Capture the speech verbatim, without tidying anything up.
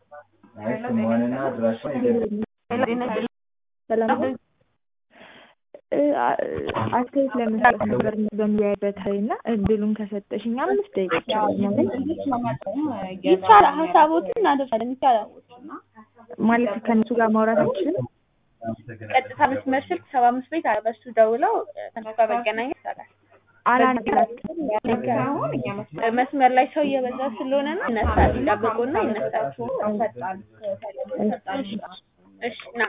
አይ ስሟንና አድራሻውን ይገኛል። ሰላም አስተያየት ለመስጠት ነበር በሚያይበት ኃይልና እድሉን ከሰጠሽኝ አምስት ደቂቃ ይቻላል። ሀሳቦችን እናደርሳለን ይቻላል ማለት ከነሱ ጋር ማውራት እንችላለን። ቀጥታ መስመር ስልክ ሰባ አምስት ቤት አለ በሱ ደውለው ከነሱ ጋር መገናኘት ይቻላል። አላንታት መስመር ላይ ሰው እየበዛ ስለሆነ ነው ይነሳል። ይጠብቁና ይነሳል። እሺ እሺ